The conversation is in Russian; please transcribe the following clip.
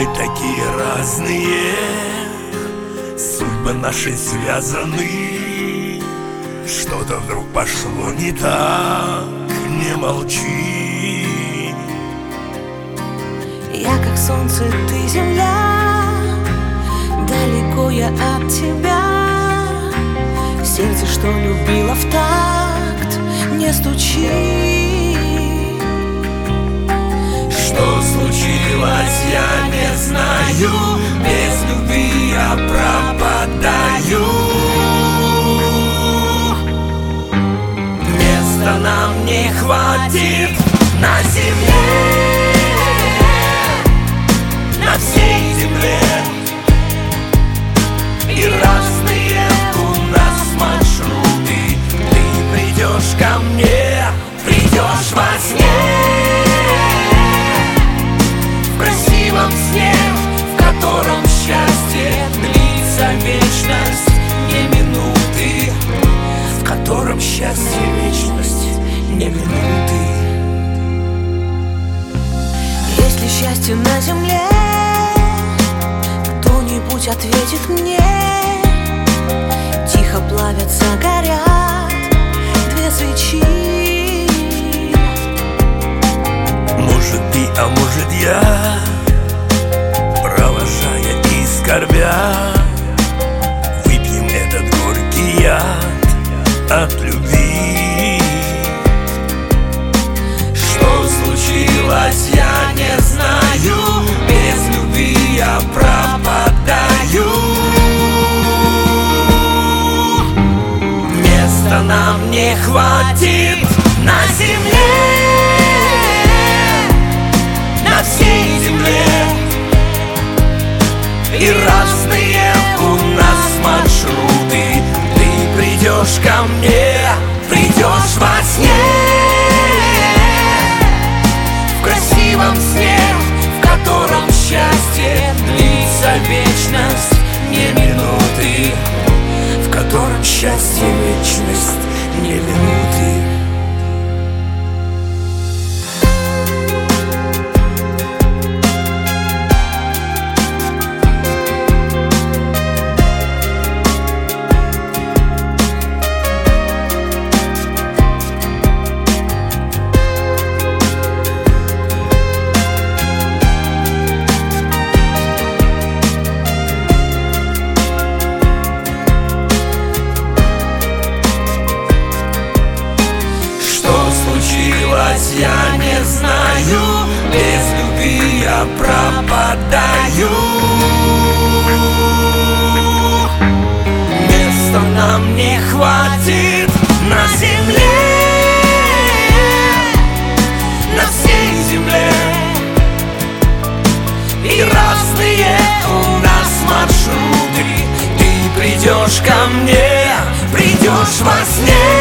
такие разные, судьбы наши связаны. Что-то вдруг пошло не так, не молчи. Я как солнце, ты земля, далеко я от тебя. Сердце, что любила в такт, не стучи. Что случилось, я не знаю, без любви я пропадаю. Места нам не хватит на земле, на всей земле. И разные у нас маршруты. Ты придешь ко мне, придешь во сне, в красивом сне, в котором счастье длится вечность, не минуты, в котором счастье вечность, не минуты. Есть ли счастье на земле? Кто-нибудь ответит мне. Тихо плавятся, горят две свечи. Может ты, а может я, провожая и скорбя, выпьем этот горький яд от любви. Что случилось, я не знаю, без любви я пропадаю. Места нам не хватит на земле, на всей земле. И разные у нас маршруты. Ты придешь ко мне, придешь во сне, в красивом сне, в котором счастье длится вечность, не минуты, в котором счастье вечность, не минуты. Я не знаю, без любви я пропадаю. Места нам не хватит на земле, на всей земле. И разные у нас маршруты. Ты придешь ко мне, придешь во сне,